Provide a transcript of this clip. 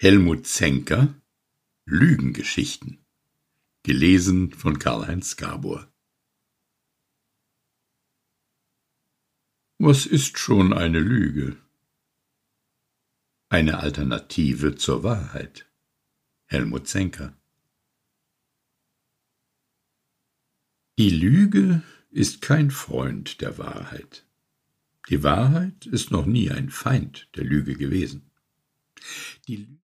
Helmut Zenker Lügengeschichten. Gelesen von Karl-Heinz Gabor. Was ist schon eine Lüge? Eine Alternative zur Wahrheit. Helmut Zenker. Die Lüge ist kein Freund der Wahrheit. Die Wahrheit ist noch nie ein Feind der Lüge gewesen. Die